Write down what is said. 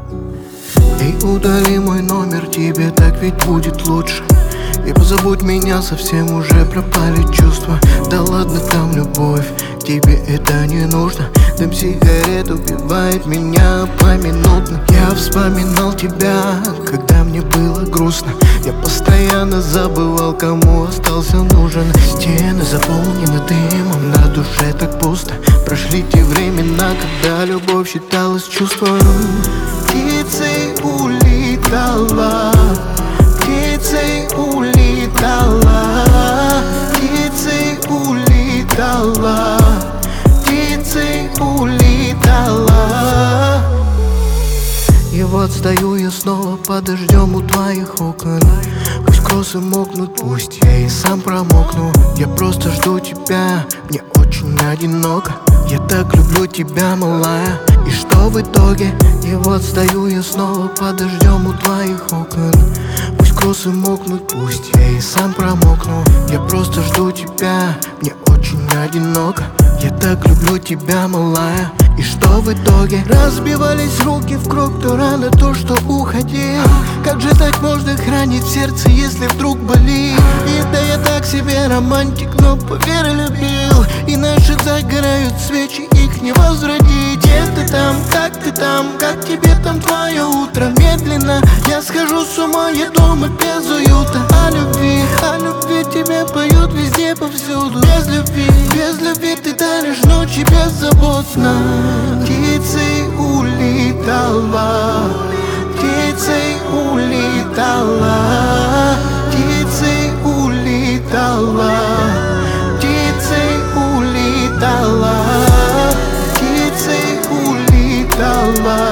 Эй, удали мой номер, тебе так ведь будет лучше. И позабудь меня, совсем уже пропали чувства. Да ладно там любовь, тебе это не нужно. Дым сигарет убивает меня поминутно. Я вспоминал тебя, когда мне было грустно. Я постоянно забывал, кому остался нужен. Стены заполнены дымом, на душе так пусто. Прошли те времена, когда любовь считалась чувством. Птицей улетала, птицей улетала, птицей улетала, птицей улетала. И вот стою я снова под дождем у твоих окон. Пусть кроссы мокнут, пусть я и сам промокну. Я просто жду тебя, мне очень одиноко. Я так люблю тебя, малая, и что в итоге? И вот стою я снова под дождем у твоих окон. Пусть кроссы мокнут, пусть я и сам промокну. Я просто жду тебя, мне очень одиноко. Я так люблю тебя, малая, и что в итоге? Разбивались руки в круг, то рано, то что уходил. Как же так можно хранить в сердце, если вдруг болит? И да я так себе романтик, но поверь, любил. И наши загорают свечи, их не возродить. Где ты там, как тебе там твое утро? Медленно я схожу с ума, я дома без уюта. О любви тебе поют везде, повсюду. Без любви ты даришь ночи беззаботно. Птицей улетала, птицей улетала, птицей улетала, птицей улетала, птицей улетала.